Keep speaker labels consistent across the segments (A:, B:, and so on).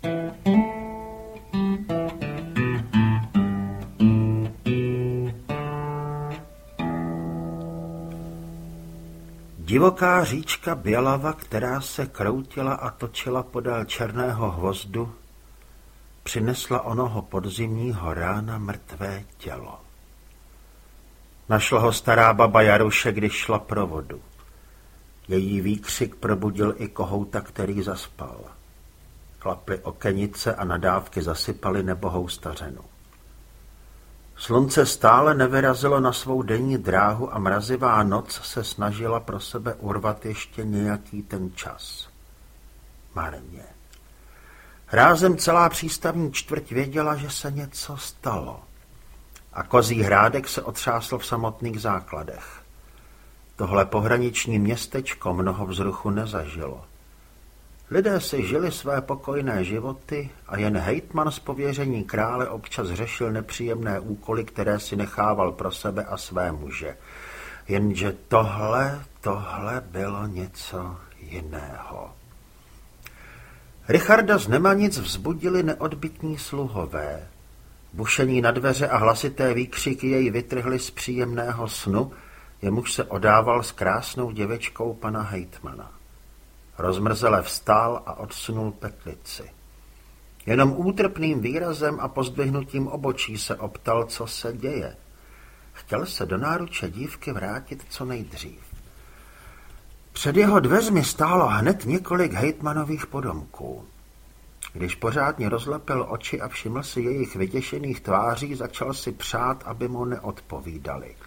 A: Divoká říčka Bělava, která se kroutila a točila podél Černého hvozdu, přinesla onoho podzimního rána mrtvé tělo. Našla ho stará baba Jaruše, když šla pro vodu. Její výkřik probudil i kohouta, který zaspal. Klaply okenice a nadávky zasypaly nebohou stařenu. Slunce stále nevyrazilo na svou denní dráhu a mrazivá noc se snažila pro sebe urvat ještě nějaký ten čas. Marně. Rázem celá přístavní čtvrť věděla, že se něco stalo. A Kozí Hrádek se otřásl v samotných základech. Tohle pohraniční městečko mnoho vzruchu nezažilo. Lidé si žili své pokojné životy a jen hejtman z pověření krále občas řešil nepříjemné úkoly, které si nechával pro sebe a své muže. Jenže tohle bylo něco jiného. Richarda z Nemanic vzbudili neodbytní sluhové. Bušení na dveře a hlasité výkřiky jej vytrhly z příjemného snu, jemuž se odával s krásnou děvečkou pana hejtmana. Rozmrzele vstál a odsunul petlici. Jenom útrpným výrazem a pozdvihnutím obočí se optal, co se děje. Chtěl se do náruče dívky vrátit co nejdřív. Před jeho dveřmi stálo hned několik hejtmanových podomků. Když pořádně rozlepil oči a všiml si jejich vyděšených tváří, začal si přát, aby mu neodpovídali.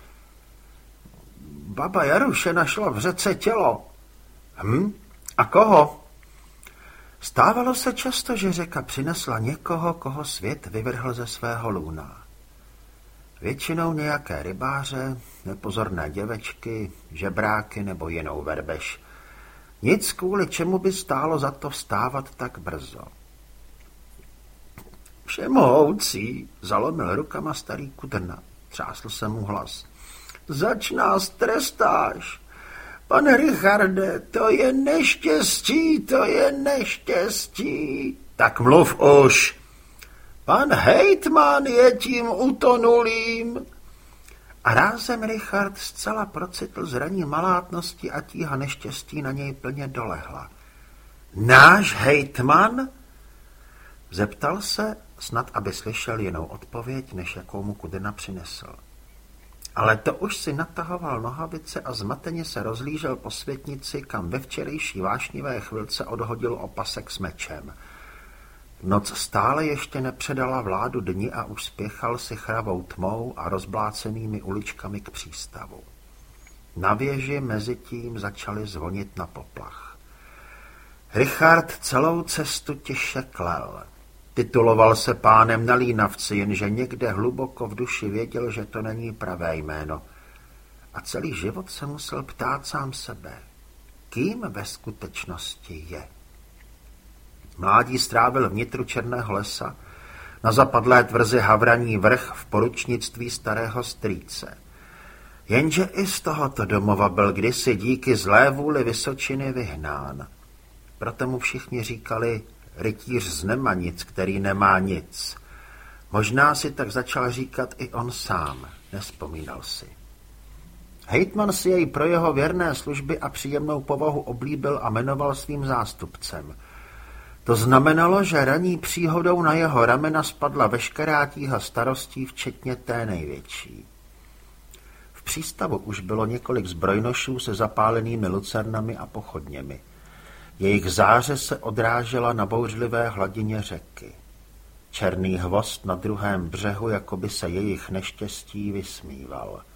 A: Baba Jaruše našla v řece tělo. A koho? Stávalo se často, že řeka přinesla někoho, koho svět vyvrhl ze svého lůna. Většinou nějaké rybáře, nepozorné děvečky, žebráky nebo jinou verbež. Nic, kvůli čemu by stálo za to vstávat tak brzo. Všemohoucí, zalomil rukama starý Kudrna. Třásl se mu hlas. Zač nás trestáš. Pane Richarde, to je neštěstí, to je neštěstí. Tak mluv už. Pan hejtman je tím utonulým. A rázem Richard zcela procitl zraní malátnosti a tíha neštěstí na něj plně dolehla. Náš hejtman? Zeptal se, snad aby slyšel jinou odpověď, než jakou mu Kudrna přinesl. Ale to už si natahoval nohavice a zmateně se rozlížel po světnici, kam ve včerejší vášnivé chvilce odhodil opasek s mečem. Noc stále ještě nepředala vládu dni a už spěchal si chravou tmou a rozblácenými uličkami k přístavu. Na věži mezitím začaly zvonit na poplach. Richard celou cestu těžce klel. Tituloval se pánem na Línavci, jenže někde hluboko v duši věděl, že to není pravé jméno. A celý život se musel ptát sám sebe, kým ve skutečnosti je. Mládí strávil vnitru Černého lesa, na zapadlé tvrzi Havraní vrch v poručnictví starého strýce. Jenže i z tohoto domova byl kdysi díky zlé vůli Vysočiny vyhnán. Proto mu všichni říkali rytíř z Nemanic, který nemá nic. Možná si tak začal říkat i on sám, nevzpomínal si. Hejtman si jej pro jeho věrné služby a příjemnou povahu oblíbil a jmenoval svým zástupcem. To znamenalo, že ranní příhodou na jeho ramena spadla veškerá tíha starostí, včetně té největší. V přístavu už bylo několik zbrojnošů se zapálenými lucernami a pochodněmi. Jejich záře se odrážela na bouřlivé hladině řeky. Černý hvozd na druhém břehu, jako by se jejich neštěstí vysmíval.